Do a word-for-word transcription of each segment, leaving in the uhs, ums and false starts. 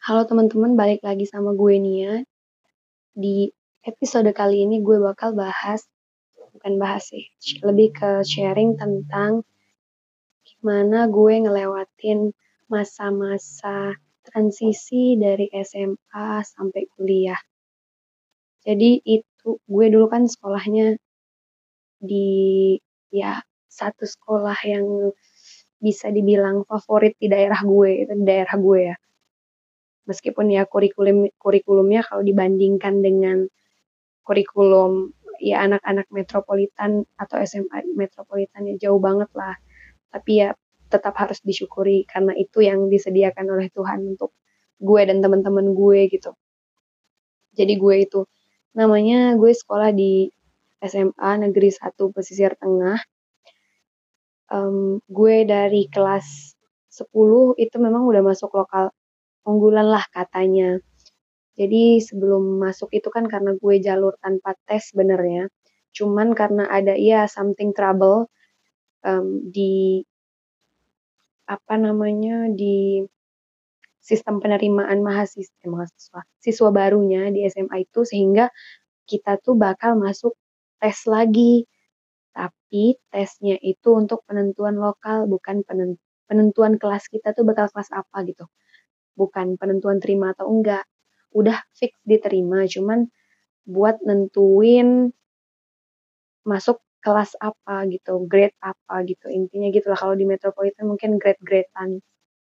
Halo teman-teman, balik lagi sama gue Nia. Di episode kali ini gue bakal bahas, bukan bahas sih, lebih ke sharing tentang gimana gue ngelewatin masa-masa transisi dari S M A sampai kuliah. Jadi itu gue dulu kan sekolahnya di ya satu sekolah yang bisa dibilang favorit di daerah gue, itu di daerah gue ya. Meskipun ya kurikulum kurikulumnya kalau dibandingkan dengan kurikulum ya anak-anak metropolitan atau S M A metropolitan ya jauh banget lah. Tapi ya tetap harus disyukuri karena itu yang disediakan oleh Tuhan untuk gue dan teman-teman gue gitu. Jadi gue itu namanya gue sekolah di S M A Negeri satu Pesisir Tengah. Um, gue dari kelas sepuluh itu memang udah masuk lokal unggulan lah katanya. Jadi sebelum masuk itu kan karena gue jalur tanpa tes sebenarnya. Cuman karena ada ya something trouble um, di apa namanya di sistem penerimaan mahasiswa, eh, mahasiswa siswa barunya di S M A itu sehingga kita tuh bakal masuk tes lagi. Tapi tesnya itu untuk penentuan lokal bukan penentuan kelas kita tuh bakal kelas apa gitu. Bukan penentuan terima atau enggak. Udah fix diterima, cuman buat nentuin masuk kelas apa gitu, grade apa gitu. Intinya gitulah kalau di metropolitan mungkin grade-gradean.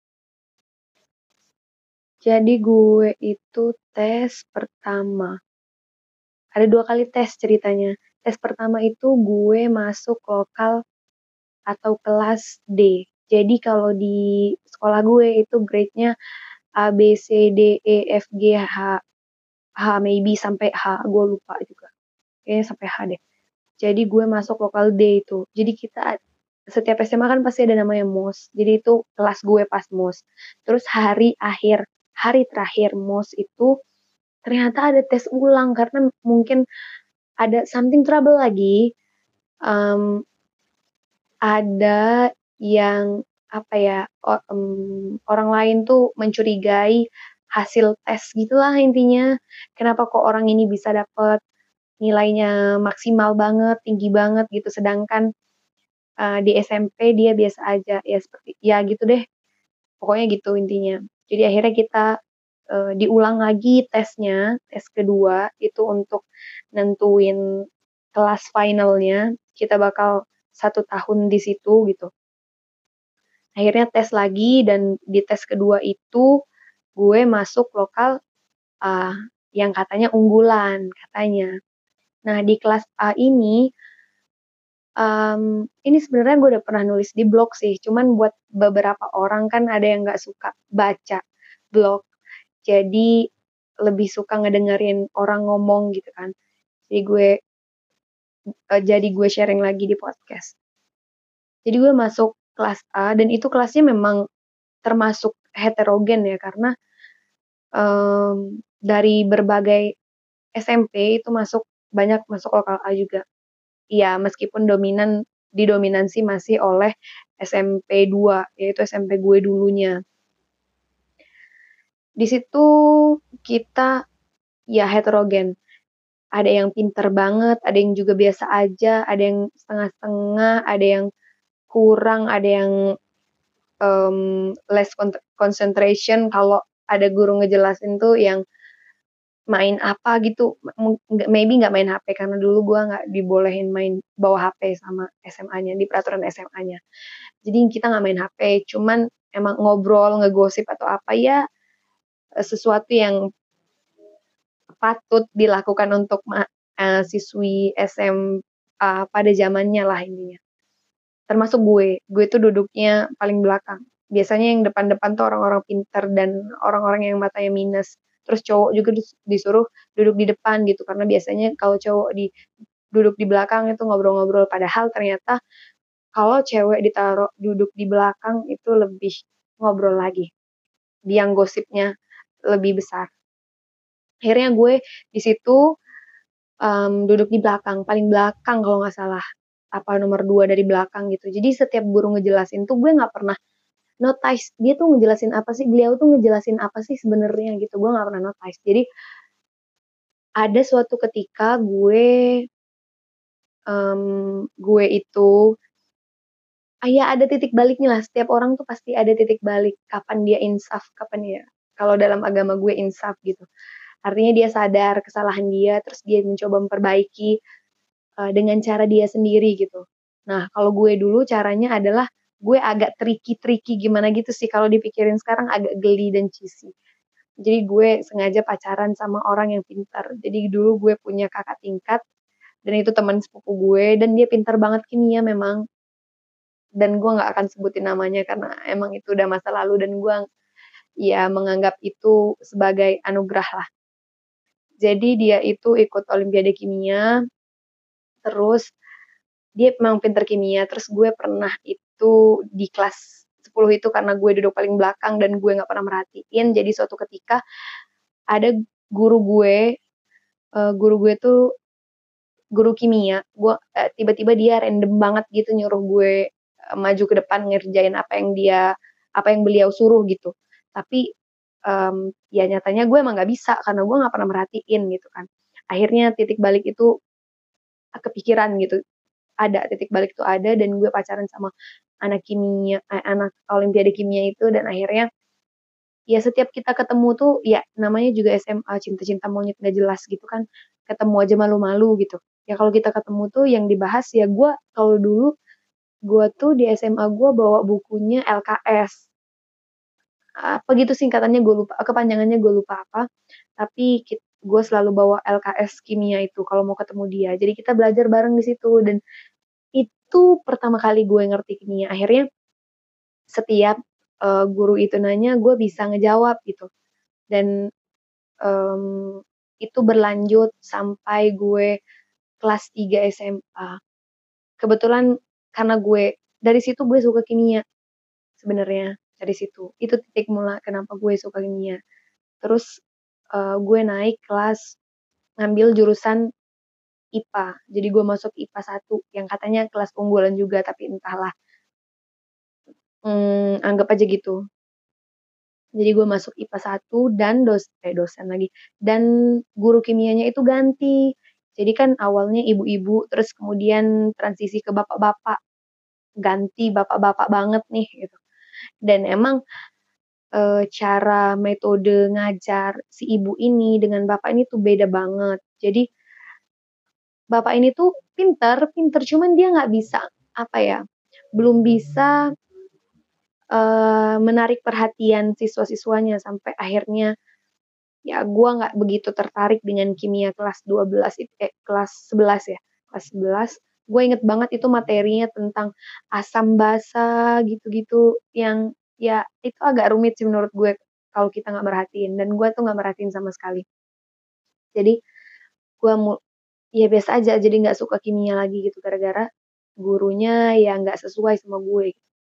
Jadi gue itu tes pertama. Ada dua kali tes ceritanya. Tes pertama itu gue masuk lokal atau kelas D. Jadi kalau di sekolah gue itu grade-nya A, B, C, D, E, F, G, H. H maybe sampai H, gue lupa juga. Kayaknya sampai H deh. Jadi gue masuk lokal D itu. Jadi kita setiap S M A kan pasti ada namanya M O S. Jadi itu kelas gue pas M O S. Terus hari akhir, hari terakhir M O S itu ternyata ada tes ulang karena mungkin ada something trouble lagi. Um, ada yang apa ya um, orang lain tuh mencurigai hasil tes gitulah intinya. Kenapa kok orang ini bisa dapet nilainya maksimal banget, tinggi banget gitu, sedangkan uh, di S M P dia biasa aja, ya seperti ya gitu deh, pokoknya gitu intinya. Jadi akhirnya kita uh, diulang lagi tesnya, tes kedua itu untuk nentuin kelas finalnya, kita bakal satu tahun di situ gitu. Akhirnya tes lagi dan di tes kedua itu gue masuk lokal uh, yang katanya unggulan katanya. Nah di kelas A ini um, ini sebenarnya gue udah pernah nulis di blog sih, cuman buat beberapa orang kan ada yang nggak suka baca blog, jadi lebih suka ngedengerin orang ngomong gitu kan. Jadi gue uh, jadi gue sharing lagi di podcast. Jadi gue masuk kelas A dan itu kelasnya memang termasuk heterogen ya karena um, dari berbagai S M P itu masuk banyak masuk lokal A juga. Iya, meskipun dominan didominasi masih oleh S M P dua, yaitu S M P gue dulunya. Di situ kita ya heterogen. Ada yang pinter banget, ada yang juga biasa aja, ada yang setengah-setengah, ada yang kurang, ada yang um, less concentration. Kalau ada guru ngejelasin tuh yang main apa gitu, maybe nggak main H P karena dulu gue nggak dibolehin main bawa H P sama S M A-nya di peraturan S M A-nya. Jadi kita nggak main H P, cuman emang ngobrol, ngegosip atau apa ya sesuatu yang patut dilakukan untuk uh, siswi S M A pada zamannya lah intinya. Termasuk gue, gue tuh duduknya paling belakang. Biasanya yang depan-depan tuh orang-orang pinter dan orang-orang yang matanya minus. Terus cowok juga disuruh duduk di depan gitu karena biasanya kalau cowok di duduk di belakang itu ngobrol-ngobrol, padahal ternyata kalau cewek ditaruh duduk di belakang itu lebih ngobrol lagi, biang gosipnya lebih besar. Akhirnya gue di situ um, duduk di belakang, paling belakang kalau nggak salah, apa nomor dua dari belakang gitu. Jadi setiap guru ngejelasin tuh gue nggak pernah notice dia tuh ngejelasin apa sih, beliau tuh ngejelasin apa sih sebenarnya gitu, gue nggak pernah notice. Jadi ada suatu ketika gue, mmm, gue itu ah, ya ada titik baliknya lah, setiap orang tuh pasti ada titik balik kapan dia insaf, kapan dia kalau dalam agama gue insaf gitu. Artinya dia sadar kesalahan dia, terus dia mencoba memperbaiki, eee, dengan cara dia sendiri gitu. Nah, kalau gue dulu caranya adalah gue agak tricky-tricky gimana gitu sih, kalau dipikirin sekarang agak geli dan cheesy. Jadi gue sengaja pacaran sama orang yang pintar. Jadi dulu gue punya kakak tingkat dan itu teman sepupu gue dan dia pintar banget kimia memang, dan gue nggak akan sebutin namanya karena emang itu udah masa lalu dan gue ya menganggap itu sebagai anugerah lah. Jadi dia itu ikut olimpiade kimia, terus dia memang pinter kimia, terus gue pernah itu di kelas sepuluh itu karena gue duduk paling belakang dan gue nggak pernah merhatiin, jadi suatu ketika ada guru gue, eee, guru gue tuh guru kimia, gue eee, tiba-tiba dia random banget gitu nyuruh gue, eee, maju ke depan ngerjain apa yang dia apa yang beliau suruh gitu. Tapi, mmm, ya nyatanya gue emang nggak bisa karena gue nggak pernah merhatiin gitu kan. Akhirnya titik balik itu, eee, kepikiran gitu, ada titik balik itu ada dan gue pacaran sama anak kimia eh, anak olimpiade kimia itu dan akhirnya ya setiap kita ketemu tuh ya namanya juga S M A cinta-cinta monyet nggak jelas gitu kan, ketemu aja malu-malu gitu. Ya kalau kita ketemu tuh yang dibahas ya gue kalau dulu, gue tuh di S M A gue bawa bukunya L K S. Apa gitu singkatannya gue lupa, kepanjangannya gue lupa apa, tapi kit gue selalu bawa L K S kimia itu kalau mau ketemu dia. Jadi kita belajar bareng di situ dan itu pertama kali gue ngerti kimia. Akhirnya setiap, eee, guru itu nanya gue bisa ngejawab gitu dan Mmm, itu berlanjut sampai gue kelas tiga S M A. Kebetulan karena gue dari situ gue suka kimia sebenarnya, dari situ. Itu titik mula kenapa gue suka kimia. Terus, eee, gue naik kelas ngambil jurusan I P A. Jadi gue masuk I P A satu yang katanya kelas unggulan juga, tapi entahlah, mmm, anggap aja gitu. Jadi gue masuk I P A satu dan dos eh, dosen lagi, dan guru kimianya itu ganti. Jadi kan awalnya ibu-ibu, terus kemudian transisi ke bapak-bapak, ganti bapak-bapak banget nih gitu. Dan emang, eee, cara metode ngajar si ibu ini dengan bapak ini tuh beda banget. Jadi bapak ini tuh pinter pinter, cuman dia nggak bisa, apa ya, belum bisa, eee, menarik perhatian siswa-siswanya sampai akhirnya ya gue nggak begitu tertarik dengan kimia kelas dua belas it eh, kelas sebelas ya, kelas sebelas, gue inget banget itu materinya tentang asam basa gitu-gitu yang ya itu agak rumit sih menurut gue kalau kita nggak merhatiin dan gue tuh nggak merhatiin sama sekali. Jadi gue mu ya biasa aja jadi nggak suka kimia lagi gitu gara-gara gurunya ya nggak sesuai sama gue.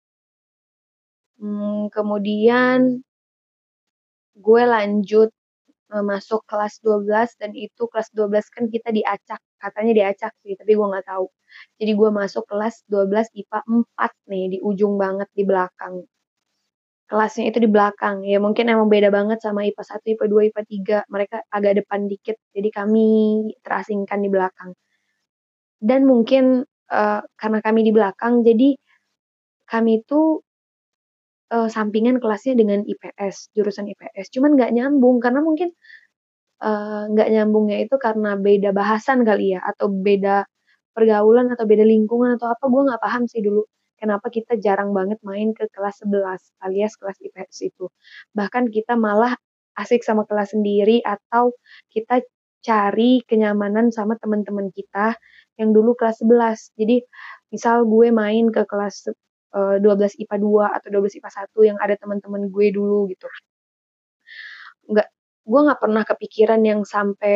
Mmm, kemudian gue lanjut Eee, masuk kelas dua belas dan itu kelas dua belas kan kita diacak, katanya diacak sih, tapi gue nggak tahu. Jadi gue masuk kelas dua belas I P A empat nih, di ujung banget di belakang. Kelasnya itu di belakang, ya mungkin emang beda banget sama I P A satu, I P A dua, I P A tiga, mereka agak depan dikit, jadi kami terasingkan di belakang. Dan mungkin, eee, karena kami di belakang, jadi kami tuh, eee, sampingan kelasnya dengan I P S, jurusan I P S, cuman nggak nyambung karena mungkin Eee, nggak nyambungnya itu karena beda bahasan kali ya, atau beda pergaulan, atau beda lingkungan, atau apa, gue nggak paham sih dulu, kenapa kita jarang banget main ke kelas sebelas alias kelas I P S itu. Bahkan kita malah asik sama kelas sendiri, atau kita cari kenyamanan sama teman-teman kita yang dulu kelas sebelas. Jadi, misal gue main ke kelas, eee, dua belas I P A dua atau dua belas I P A satu yang ada teman-teman gue dulu gitu. Nggak gue nggak pernah kepikiran yang sampai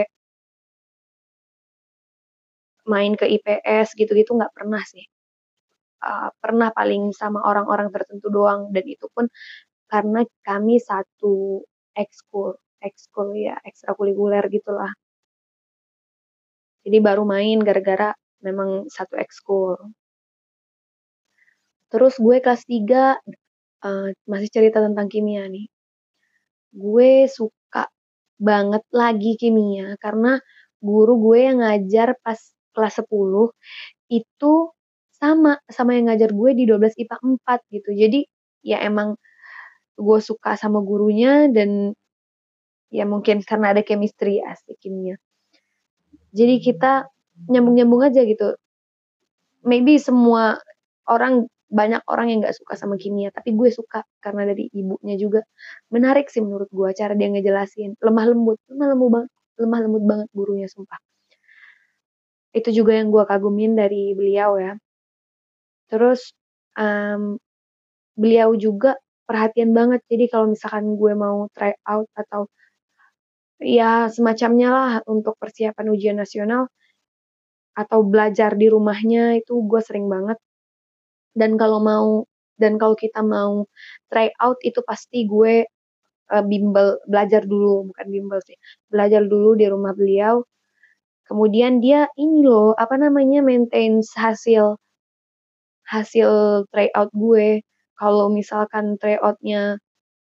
main ke I P S gitu-gitu nggak pernah sih, eee, pernah paling sama orang-orang tertentu doang dan itu pun karena kami satu ekskul ekskul ya ekstrakurikuler gitulah. Jadi baru main gara-gara memang satu ekskul. Terus gue kelas tiga eee, masih cerita tentang kimia nih. Gue suka banget lagi kimia karena guru gue yang ngajar pas kelas sepuluh itu sama, sama yang ngajar gue di dua belas I P A empat gitu. Jadi ya emang gue suka sama gurunya dan ya mungkin karena ada chemistry asik kimia. Jadi kita nyambung-nyambung aja gitu. Maybe semua orang banyak orang yang nggak suka sama kimia, tapi gue suka karena dari ibunya juga. Menarik sih menurut gue cara dia ngejelasin, lemah lembut, lemah lembut banget, lemah lembut banget gurunya sumpah. Itu juga yang gue kagumin dari beliau ya. Terus um, beliau juga perhatian banget. Jadi kalau misalkan gue mau try out atau ya semacamnya lah untuk persiapan ujian nasional atau belajar di rumahnya itu gue sering banget. Dan kalau mau dan kalau kita mau try out itu pasti gue uh, bimbel belajar dulu, bukan bimbel sih. Belajar dulu di rumah beliau. Kemudian dia ini loh, apa namanya, maintain hasil hasil tryout gue. Kalau misalkan tryoutnya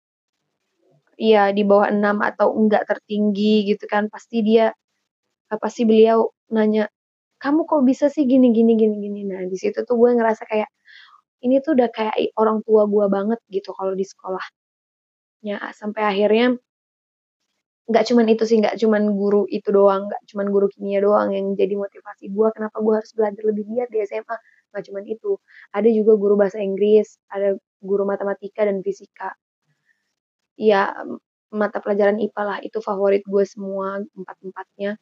ya di bawah enam atau enggak tertinggi gitu kan, pasti dia uh, pasti beliau nanya, "Kamu kok bisa sih gini gini gini gini." Nah, di situ tuh gue ngerasa kayak ini tuh udah kayak orang tua gue banget gitu kalau di sekolah. Ya, sampai akhirnya nggak cuman itu sih, nggak cuman guru itu doang, nggak cuman guru kimia doang yang jadi motivasi gue kenapa gue harus belajar lebih giat di S M A, nggak cuman itu. Ada juga guru bahasa Inggris, ada guru matematika dan fisika. Ya, mata pelajaran I P A lah, itu favorit gue semua, empat-empatnya.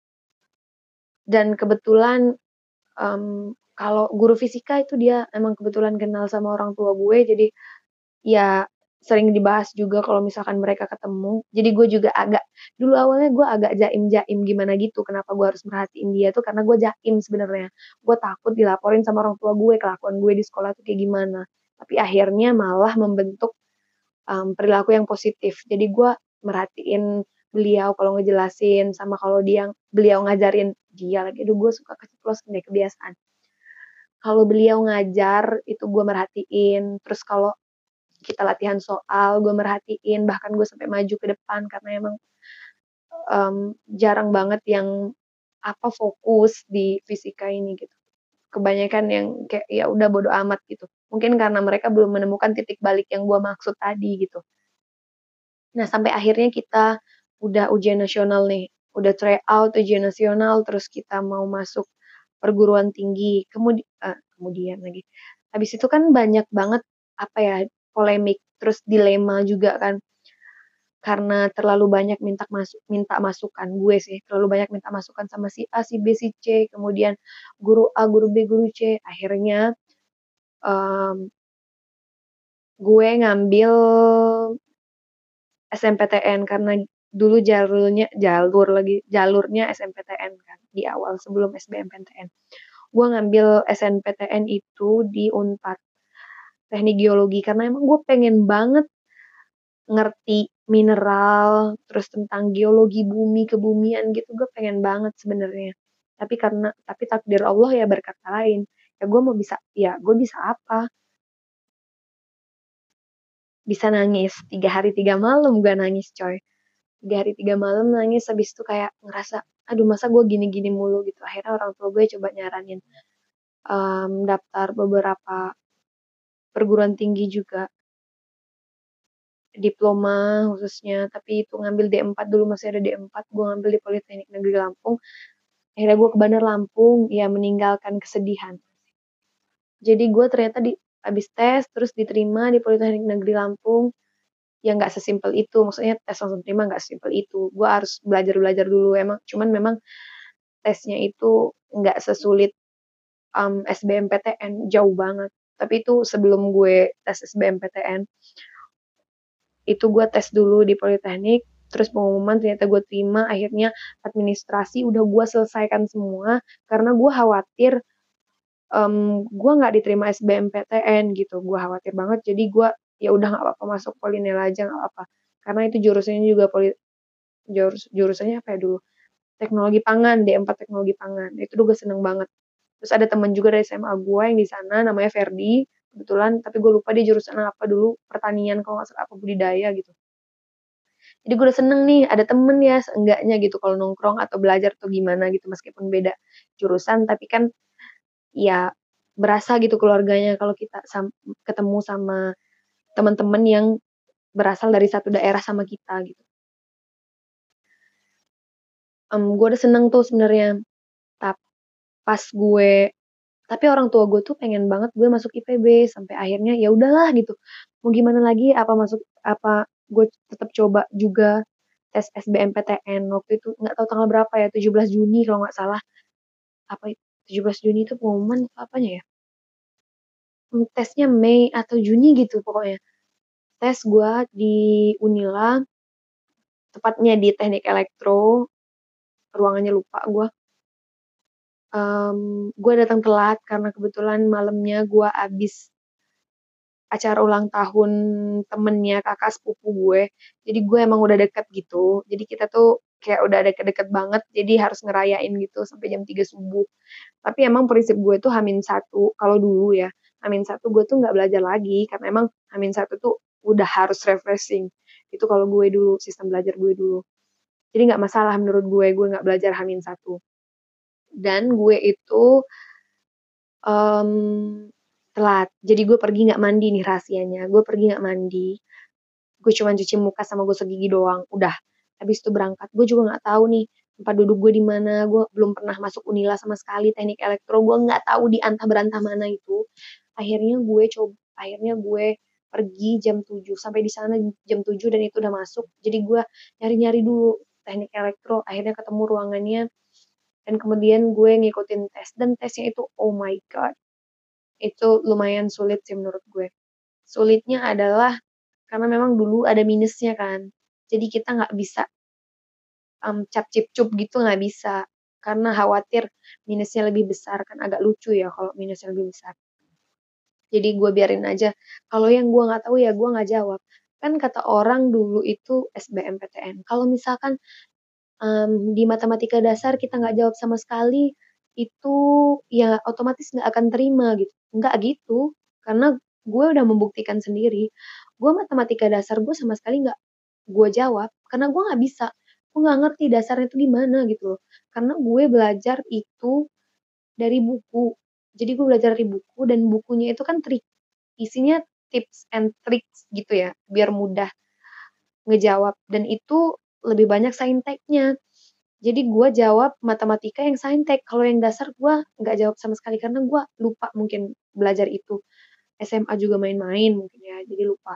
Dan kebetulan, um, kalau guru fisika itu dia emang kebetulan kenal sama orang tua gue, jadi ya sering dibahas juga kalau misalkan mereka ketemu. Jadi gue juga agak dulu awalnya gue agak jaim-jaim gimana gitu, kenapa gue harus merhatiin dia tuh karena gue jaim sebenarnya. Gue takut dilaporin sama orang tua gue kelakuan gue di sekolah tuh kayak gimana. Tapi akhirnya malah membentuk um, perilaku yang positif. Jadi gue merhatiin beliau kalau ngejelasin sama kalau dia beliau ngajarin dia lagi. Aduh gue suka keceplosan deh kebiasaan. Kalau beliau ngajar itu gue merhatiin. Terus kalau kita latihan soal, gue merhatiin, bahkan gue sampai maju ke depan karena emang um, jarang banget yang apa fokus di fisika ini gitu. Kebanyakan yang kayak ya udah bodo amat gitu. Mungkin karena mereka belum menemukan titik balik yang gue maksud tadi gitu. Nah sampai akhirnya kita udah ujian nasional nih, udah try out ujian nasional, terus kita mau masuk perguruan tinggi, kemudian uh, kemudian lagi. Habis itu kan banyak banget apa ya polemik, terus dilema juga kan karena terlalu banyak minta masuk minta masukan gue sih terlalu banyak minta masukan sama si A si B si C kemudian guru A guru B guru C akhirnya um, gue ngambil S M P T N karena dulu jalurnya jalur lagi jalurnya S M P T N kan di awal sebelum S B M P T N gue ngambil S N P T N itu di Unpad teknik geologi karena emang gue pengen banget ngerti mineral, terus tentang geologi bumi, kebumian gitu, gue pengen banget sebenarnya. Tapi karena tapi takdir Allah ya berkata lain. Ya gue mau bisa, ya gue bisa apa? Bisa nangis tiga hari tiga malam gue nangis coy. Tiga hari tiga malam nangis habis itu kayak ngerasa, aduh masa gue gini-gini mulu gitu. Akhirnya orang tua gue coba nyaranin um, daftar beberapa perguruan tinggi juga diploma khususnya, tapi itu ngambil D empat dulu masih ada D empat, gue ngambil di Politeknik Negeri Lampung. Akhirnya gue ke Bandar Lampung, ya meninggalkan kesedihan. Jadi gue ternyata di habis tes terus diterima di Politeknik Negeri Lampung. Ya nggak sesimpel itu, maksudnya tes langsung terima nggak sesimpel itu. Gue harus belajar-belajar dulu emang, cuman memang tesnya itu nggak sesulit um, S B M P T N, jauh banget. Tapi itu sebelum gue tes S B M P T N, itu gue tes dulu di Politeknik, terus pengumuman ternyata gue terima, akhirnya administrasi udah gue selesaikan semua, karena gue khawatir um, gue nggak diterima S B M P T N gitu, gue khawatir banget, jadi gue ya udah nggak apa-apa masuk Polinel aja nggak apa, karena itu jurusannya juga poli, jurus, jurusannya apa ya dulu, teknologi pangan, D empat teknologi pangan, itu gue seneng banget. Terus ada teman juga dari S M A gue yang di sana namanya Ferdi, kebetulan, tapi gue lupa dia jurusan apa dulu, pertanian kalau nggak salah, apa budidaya gitu. Jadi gue udah seneng nih ada temen ya seenggaknya gitu kalau nongkrong atau belajar atau gimana gitu meskipun beda jurusan tapi kan ya berasa gitu keluarganya kalau kita sam ketemu sama teman-teman yang berasal dari satu daerah sama kita gitu. Mmm, gue udah seneng tuh sebenarnya. Tap pas gue tapi orang tua gue tuh pengen banget gue masuk I P B sampai akhirnya ya udahlah gitu. Mau gimana lagi apa masuk apa gue tetap coba juga tes S B M P T N waktu itu nggak tahu tanggal berapa ya, tujuh belas Juni kalau nggak salah. Apa it tujuh belas Juni itu pengumuman apa apanya ya? Mmm, tesnya Mei atau Juni gitu pokoknya. Tes gue di Unila, tepatnya di Teknik Elektro, ruangannya lupa gue. Mmm, gue datang telat karena kebetulan malamnya gue abis acara ulang tahun temennya kakak sepupu gue. Jadi gue emang udah deket gitu. Jadi kita tuh kayak udah deket-deket banget, jadi harus ngerayain gitu sampai jam tiga subuh. Tapi emang prinsip gue tuh H min satu kalau dulu ya, H min satu gue tuh nggak belajar lagi karena emang H min satu tuh udah harus refreshing. Itu kalau gue dulu, sistem belajar gue dulu. Jadi nggak masalah menurut gue, gue nggak belajar H min satu. Dan gue itu Mmm, telat. Jadi gue pergi nggak mandi nih rahasianya, gue pergi nggak mandi, gue cuman cuci muka sama gosok gigi doang, udah. Habis itu berangkat, gue juga nggak tahu nih tempat duduk gue di mana, gue belum pernah masuk Unila sama sekali, teknik elektro, gue nggak tahu di antah-berantah mana itu. Akhirnya gue cob akhirnya gue pergi jam tujuh, sampai di sana jam tujuh dan itu udah masuk. Jadi gue nyari-nyari dulu teknik elektro, akhirnya ketemu ruangannya dan kemudian gue ngikutin tes dan tesnya itu oh my god, itu lumayan sulit sih menurut gue. Sulitnya adalah karena memang dulu ada minusnya kan. Jadi kita nggak bisa um, cap cip cup gitu nggak bisa. Karena khawatir minusnya lebih besar kan agak lucu ya kalau minusnya lebih besar. Jadi gue biarin aja. Kalau yang gue nggak tahu ya gue nggak jawab. Kan kata orang dulu itu S B M P T N. Kalau misalkan um, di matematika dasar kita nggak jawab sama sekali, itu ya otomatis nggak akan terima gitu. Nggak gitu, karena gue udah membuktikan sendiri, gue matematika dasar gue sama sekali nggak gue jawab, karena gue nggak bisa. Gue nggak ngerti dasarnya itu gimana gitu loh. Karena gue belajar itu dari buku. Jadi gue belajar dari buku dan bukunya itu kan trik, isinya tips and tricks gitu ya, biar mudah ngejawab. Dan itu lebih banyak sainteknya. Jadi gue jawab matematika yang saintek, kalau yang dasar gue nggak jawab sama sekali karena gue lupa mungkin belajar itu. S M A juga main-main mungkin ya, jadi lupa.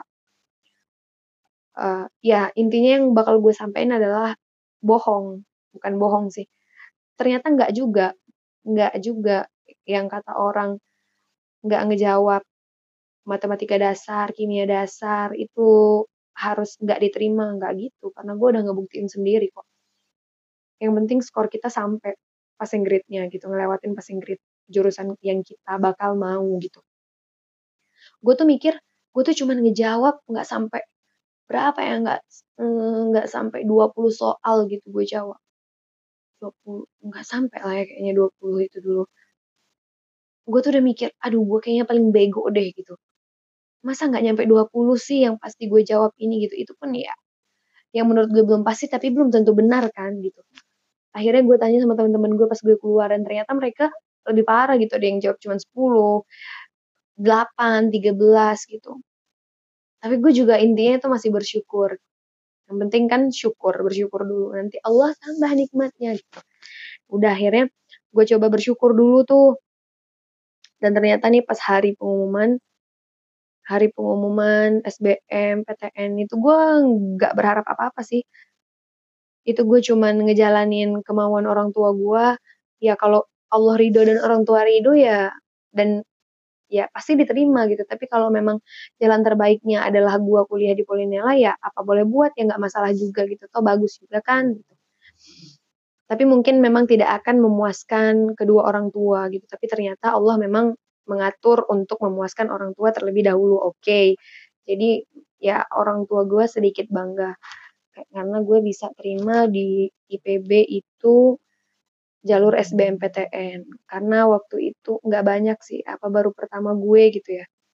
Eee, ya intinya yang bakal gue sampein adalah bohong, bukan bohong sih, ternyata nggak juga nggak juga yang kata orang nggak ngejawab matematika dasar, kimia dasar, itu harus nggak diterima, nggak gitu, karena gue udah ngebuktiin sendiri kok. Yang penting skor kita sampai passing grade-nya gitu, ngelewatin passing grade jurusan yang kita bakal mau gitu. Gue tuh mikir, gue tuh cuman ngejawab nggak sampai berapa ya, nggak eee, nggak sampai dua puluh soal gitu gue jawab. Dua puluh nggak sampai lah ya kayaknya dua puluh itu dulu. Gue tuh udah mikir, aduh gue kayaknya paling bego deh gitu. Masa nggak nyampe dua puluh sih yang pasti gue jawab ini gitu. Itu pun ya yang menurut gue belum pasti tapi belum tentu benar kan gitu. Akhirnya gue tanya sama teman-teman gue pas gue keluar dan ternyata mereka lebih parah gitu, ada yang jawab cuma sepuluh, delapan, tiga belas gitu. Tapi gue juga intinya itu masih bersyukur. Yang penting kan syukur, bersyukur dulu. Nanti Allah tambah nikmatnya gitu. Udah akhirnya gue coba bersyukur dulu tuh. Dan ternyata nih pas hari pengumuman, hari pengumuman S B M, P T N itu gue nggak berharap apa-apa sih. Itu gue cuman ngejalanin kemauan orang tua gue, ya kalau Allah ridho dan orang tua ridho ya dan ya pasti diterima gitu. Tapi kalau memang jalan terbaiknya adalah gue kuliah di Polinela ya apa boleh buat ya nggak masalah juga gitu. Toh bagus juga kan gitu. Tapi mungkin memang tidak akan memuaskan kedua orang tua gitu. Tapi ternyata Allah memang mengatur untuk memuaskan orang tua terlebih dahulu. Oke. Okay. Jadi ya orang tua gue sedikit bangga karena gue bisa terima di I P B itu jalur S B M P T N karena waktu itu nggak banyak sih apa baru pertama gue gitu ya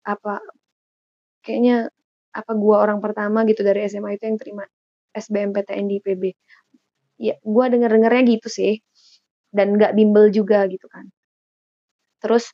apa kayaknya apa gue orang pertama gitu dari S M A itu yang terima S B M P T N di I P B. Ya, gue denger-dengernya gitu sih. Dan nggak bimbel juga gitu kan. Terus,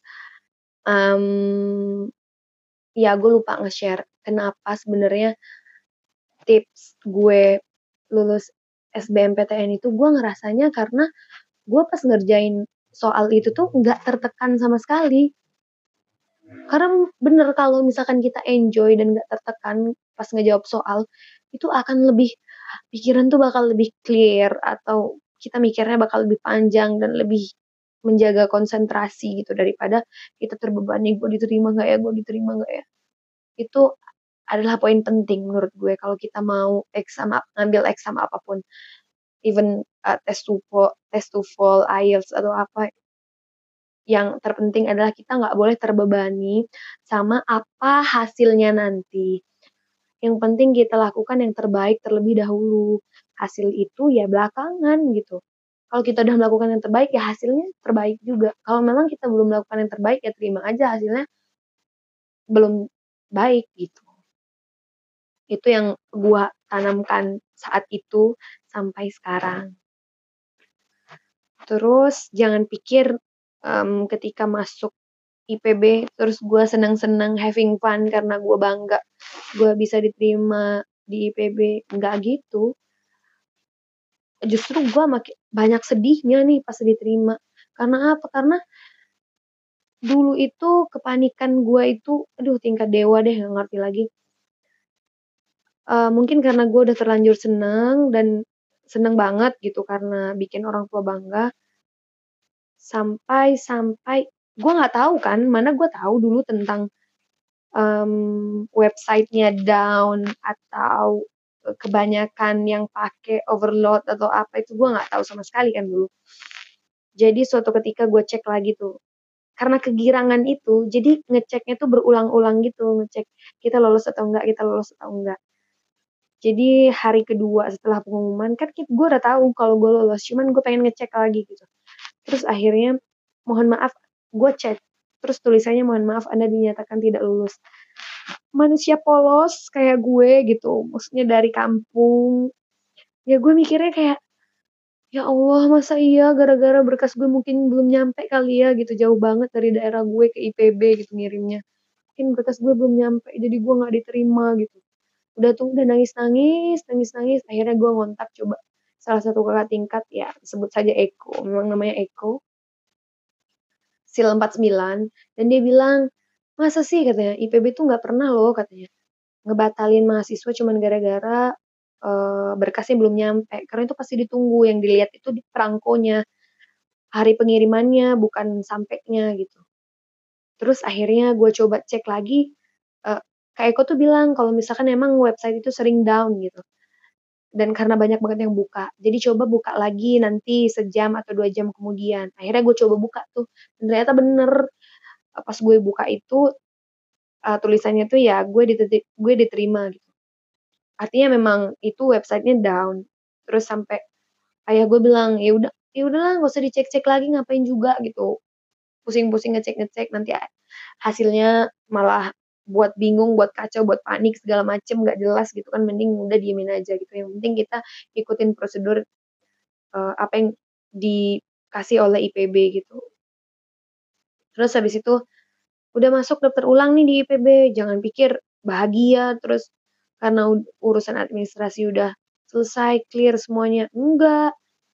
um, ya gue lupa nge-share kenapa sebenarnya tips gue lulus S B M P T N itu gue ngerasanya karena gue pas ngerjain soal itu tuh nggak tertekan sama sekali. Karena bener kalau misalkan kita enjoy dan nggak tertekan pas ngejawab soal, itu akan lebih pikiran tuh bakal lebih clear atau kita mikirnya bakal lebih panjang dan lebih menjaga konsentrasi gitu daripada kita terbebani, gue diterima nggak ya, gue diterima nggak ya. Itu adalah poin penting menurut gue kalau kita mau exam ngambil exam apapun, even uh, tes TOEFL, tes TOEFL, I E L T S atau apa. Yang terpenting adalah kita nggak boleh terbebani sama apa hasilnya nanti. Yang penting kita lakukan yang terbaik terlebih dahulu. Hasil itu ya belakangan gitu. Kalau kita udah melakukan yang terbaik ya hasilnya terbaik juga. Kalau memang kita belum melakukan yang terbaik ya terima aja hasilnya belum baik gitu. Itu yang gua tanamkan saat itu sampai sekarang. Terus jangan pikir um, ketika masuk I P B terus gue senang-senang having fun karena gue bangga gue bisa diterima di I P B. Nggak gitu, justru gue makin banyak sedihnya nih pas diterima. Karena apa? Karena dulu itu kepanikan gue itu aduh tingkat dewa deh, nggak ngerti lagi. Uh, mungkin karena gue udah terlanjur seneng dan seneng banget gitu karena bikin orang tua bangga. Sampai-sampai gue nggak tahu kan, mana gue tahu dulu tentang um, websitenya down atau kebanyakan yang pakai overload atau apa itu gue nggak tahu sama sekali kan dulu. Jadi suatu ketika gue cek lagi tuh, karena kegirangan itu, jadi ngeceknya tuh berulang-ulang gitu, ngecek kita lolos atau enggak, kita lolos atau enggak. Jadi hari kedua setelah pengumuman kan gue udah tahu kalau gue lolos, cuman gue pengen ngecek lagi gitu. Terus akhirnya mohon maaf, gue cek, terus tulisannya mohon maaf Anda dinyatakan tidak lulus. Manusia polos kayak gue gitu, maksudnya dari kampung. Ya gue mikirnya kayak, ya Allah masa iya gara-gara berkas gue mungkin belum nyampe kali ya gitu, jauh banget dari daerah gue ke I P B gitu ngirimnya. Mungkin berkas gue belum nyampe jadi gue gak diterima gitu. Udah tuh udah nangis-nangis, nangis-nangis, akhirnya gue ngontak coba salah satu kakak tingkat, ya sebut saja Eko, memang namanya Eko, sil empat puluh sembilan, dan dia bilang, masa sih katanya, I P B tuh gak pernah loh katanya ngebatalin mahasiswa cuman gara-gara uh, berkasnya belum nyampe, karena itu pasti ditunggu, yang dilihat itu di perangkonya, hari pengirimannya bukan sampainya gitu. Terus akhirnya gue coba cek lagi, uh, Kak Eko tuh bilang kalau misalkan emang website itu sering down gitu, dan karena banyak banget yang buka, jadi coba buka lagi nanti sejam atau dua jam kemudian. Akhirnya gue coba buka tuh, dan ternyata bener, pas gue buka itu uh, tulisannya tuh ya gue diterima, gue diterima gitu. Artinya memang itu websitenya down. Terus sampai ayah gue bilang, ya udah, ya udahlah nggak usah dicek-cek lagi, ngapain juga gitu. Pusing-pusing ngecek-ngecek nanti hasilnya malah buat bingung, buat kacau, buat panik segala macem nggak jelas gitu kan, mending udah diemin aja gitu. Yang penting kita ikutin prosedur uh, apa yang dikasih oleh I P B gitu. Terus habis itu udah masuk daftar ulang nih di I P B, jangan pikir bahagia terus karena urusan administrasi udah selesai, clear semuanya. Enggak.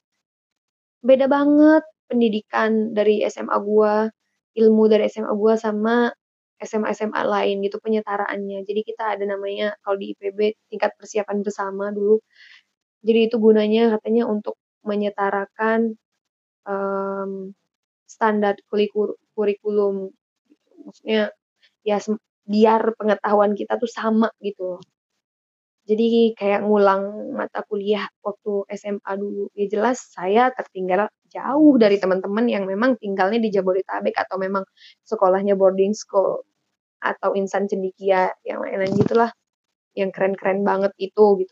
Beda banget pendidikan dari S M A gua, ilmu dari S M A gua sama S M A-S M A lain gitu penyetaraannya. Jadi kita ada namanya kalau di I P B tingkat persiapan bersama dulu. Jadi itu gunanya katanya untuk menyetarakan um, standar kurikulum. Maksudnya ya biar pengetahuan kita tuh sama gitu loh. Jadi kayak ngulang mata kuliah waktu S M A dulu. Ya jelas saya tertinggal jauh dari teman-teman yang memang tinggalnya di Jabodetabek atau memang sekolahnya boarding school atau insan cendikia yang lain-lain gitulah, yang keren-keren banget itu gitu.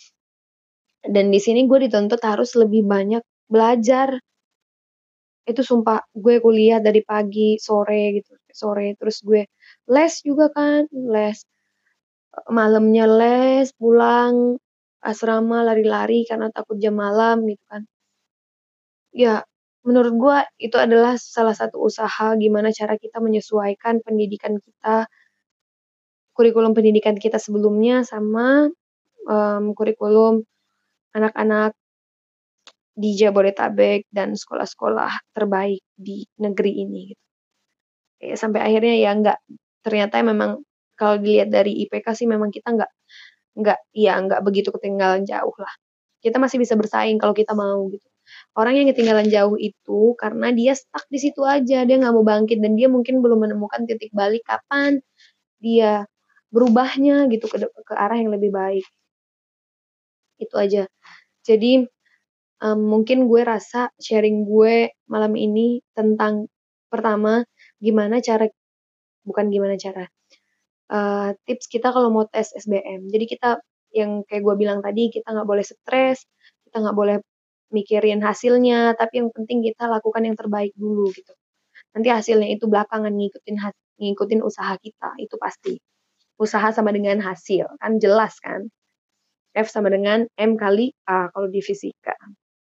Dan di sini gue dituntut harus lebih banyak belajar. Itu sumpah gue kuliah dari pagi sore gitu, sore terus gue les juga kan, les, eee, malamnya les, pulang asrama lari-lari karena takut jam malam gitu kan. Ya, menurut gua itu adalah salah satu usaha gimana cara kita menyesuaikan pendidikan kita, kurikulum pendidikan kita sebelumnya sama, mmm, kurikulum anak-anak di Jabodetabek dan sekolah-sekolah terbaik di negeri ini gitu. Ya sampai akhirnya ya nggak ternyata memang kalau dilihat dari I P K sih memang kita nggak nggak ya nggak begitu ketinggalan jauh lah. Kita masih bisa bersaing kalau kita mau gitu. Orang yang ketinggalan jauh itu karena dia stuck di situ aja, dia nggak mau bangkit dan dia mungkin belum menemukan titik balik kapan dia berubahnya gitu ke dep ke arah yang lebih baik. Itu aja. Jadi, mmm, mungkin gue rasa sharing gue malam ini tentang pertama, gimana cara bukan gimana cara, eee, tips kita kalau mau tes S B M. Jadi kita yang kayak gue bilang tadi, kita nggak boleh stres, kita nggak boleh mikirin hasilnya, tapi yang penting kita lakukan yang terbaik dulu gitu. Nanti hasilnya itu belakangan ngikutin has ngikutin usaha kita, itu pasti. Usaha sama dengan hasil, kan jelas kan? F sama dengan M kali A kalau di fisika.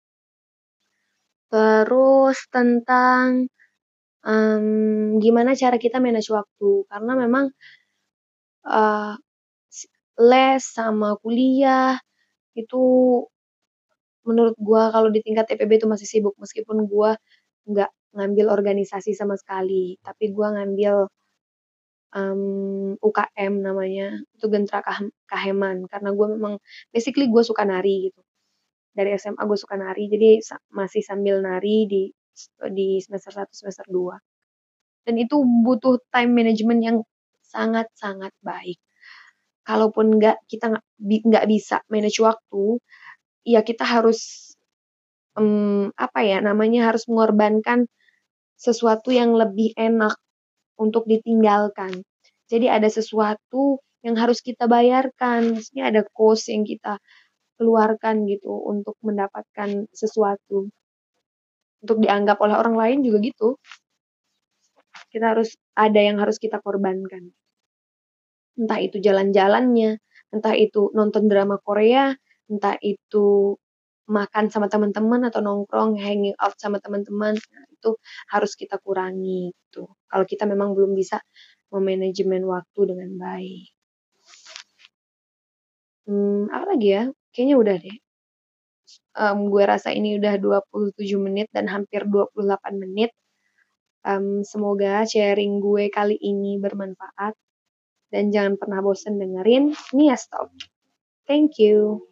Terus tentang, mmm, gimana cara kita manage waktu, karena memang, eee, s les sama kuliah itu menurut gua kalau di tingkat T P B itu masih sibuk, meskipun gua nggak ngambil organisasi sama sekali, tapi gua ngambil, mmm, U K M namanya, itu Gentra Kahem Kaheman, karena gua memang basically gua suka nari gitu. Dari S M A gue suka nari, jadi sa masih sambil nari di di semester satu, semester dua. Dan itu butuh time management yang sangat-sangat baik. Kalaupun nggak kita nggak bi nggak bisa manage waktu, ya kita harus, mmm, apa ya namanya, harus mengorbankan sesuatu yang lebih enak untuk ditinggalkan. Jadi ada sesuatu yang harus kita bayarkan, maksudnya ada cost yang kita keluarkan gitu untuk mendapatkan sesuatu. Untuk dianggap oleh orang lain juga gitu. Kita harus ada yang harus kita korbankan. Entah itu jalan-jalannya, entah itu nonton drama Korea, entah itu makan sama teman-teman atau nongkrong, hanging out sama teman-teman, nah itu harus kita kurangi gitu. Kalau kita memang belum bisa memanajemen waktu dengan baik. Hmm, apa lagi ya? Kayaknya udah deh. Um, gue rasa ini udah dua puluh tujuh menit dan hampir dua puluh delapan menit. Um, semoga sharing gue kali ini bermanfaat dan jangan pernah bosan dengerin Nia Talk. Thank you.